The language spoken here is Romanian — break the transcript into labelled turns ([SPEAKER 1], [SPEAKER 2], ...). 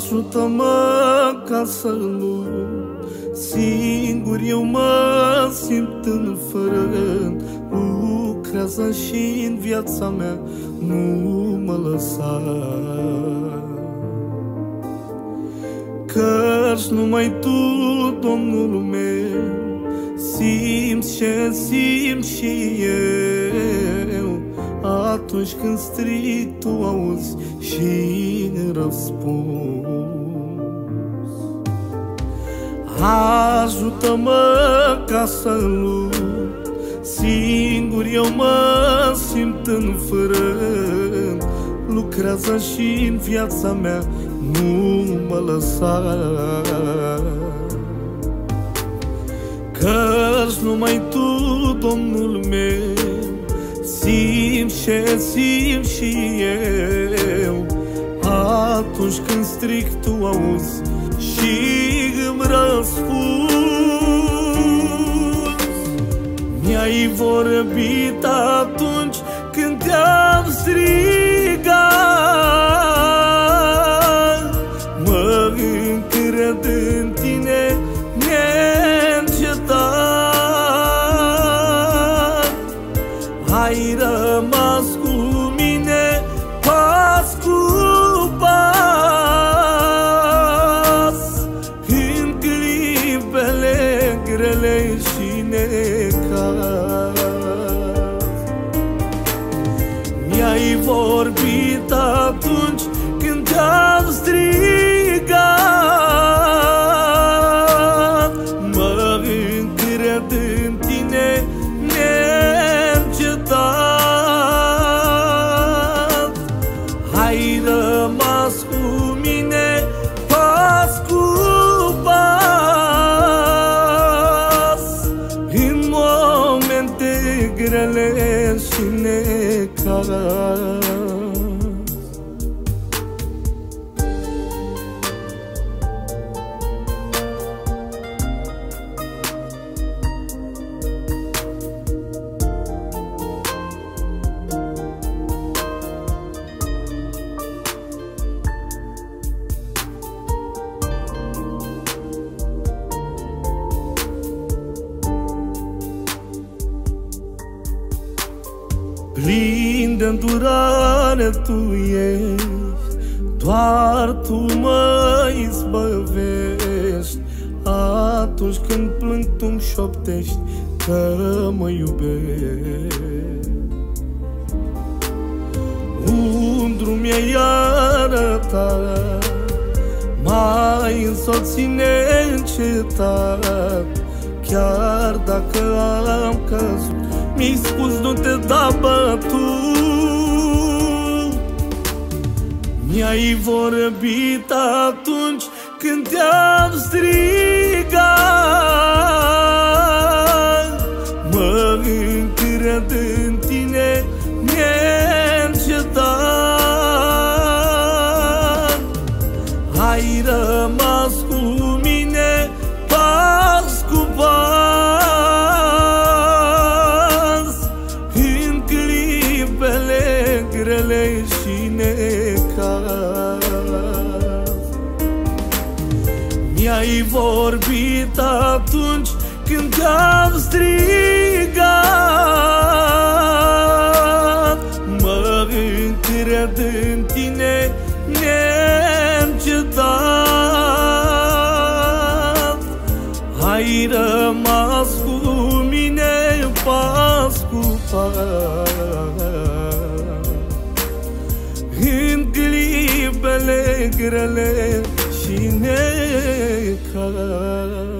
[SPEAKER 1] Ajută-mă ca să nu singur eu mă simt în fărânt. Lucrează și în viața mea, nu mă lăsa, căci numai Tu, Domnul meu, simți ce simt și eu. Atunci când strig, Tu auzi și răspunzi. Ajută-mă ca să nu singur eu mă simt înfrânt. Lucrează și în viața mea, nu mă lăsa, căci numai Tu, Domnul meu, simți ce simt și eu. Atunci când strig, Tu auzi și îmi răspunzi. Mi-ai vorbit atunci când te-am strigat, mă încred în Tine neîncetat. Ai rămas cu mine pas cu pas, în clipele grele și necaz. Mi-ai vorbit atunci când te-am strigat, mă încred în Tine neîncetat. Ai rămas cu mine pas cu pas, în momente grele și necaz. Plin de îndurare Tu ești, doar Tu mă izbăvești. Atunci când plâng, Tu-mi șoptești că mă iubești. Un drum mi-ai arătat, m-ai însoțit neîncetat. Chiar dacă am căzut, mi-ai spus nu te da bătut. Mi-ai vorbit atunci când te-am strigat, mă încred în Tine neîncetat. Ai rămas cu mine pas cu pas, în clipele grele și necaz. Mi-ai vorbit atunci când te-am strigat, mă încred în Tine neîncetat. Ai rămas cu mine pas cu pas, în clipele grele și necaz.